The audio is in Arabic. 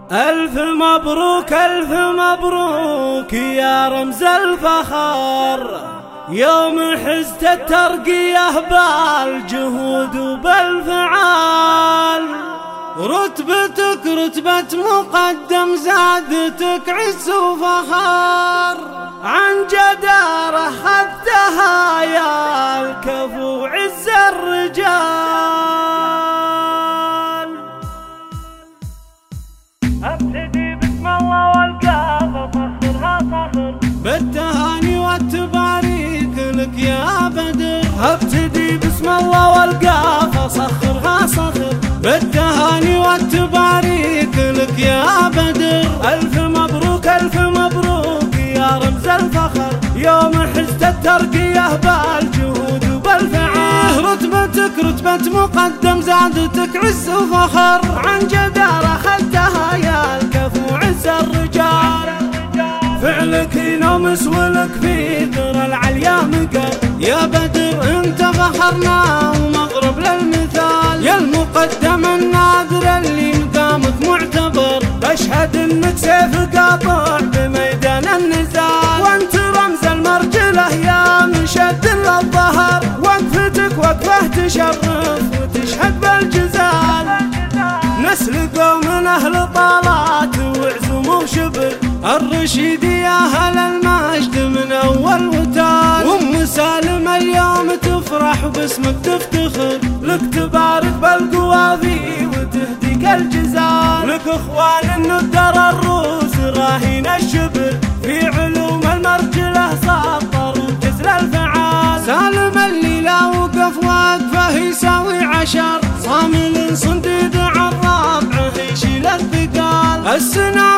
ألف مبروك ألف مبروك يا رمز الفخر، يوم حزت الترقية بالجهود وبالفعال. رتبتك رتبة مقدم، زادتك عز وفخر، عن جدارة خذتها يا الكفو عز الرجال. ابتدي بسم الله والقافة فخرها فخر، بالتهاني والتباريك لك يا بدر. ابتدي بسم الله والقافة صخرها صخر، بالتهاني والتباريك لك يا بدر. ألف مبروك ألف مبروك يا رمز الفخر، يوم حزت الترقية بالجهود وبالفعال. رتبتك رتبة مقدم، زادتك عز وفخر، عن جدارة خذتها يا الكفو عز الرجال. فعلك ينومس ولك في ذرى العليا مقر، يا بدر انت فخرنا ومغرب للمثال. يا المقدم النادر اللي مقامك معتبر، اشهد انك سيف قاطع بميدان النزال. وانت رمز المرجله يا مشد للظهر، وقفتك وقفه تشرف وتشهد بالجزال. نسل قوم اهل طالات وعزم وشبر، الرشيد يا اهل المجد من اول وتال. ام سالم اليوم تفرح وباسمك تفتخر، لك تبارك بالقوافي وتهديك الجزال. لك اخوان الندر الروس راهين الشبر، في علوم المرجله سطر وجزل الفعال. سالم اللي لا وقف وقفه يساوي عشر، صامل صنديد عالرابعه يشيل الثقال. السنة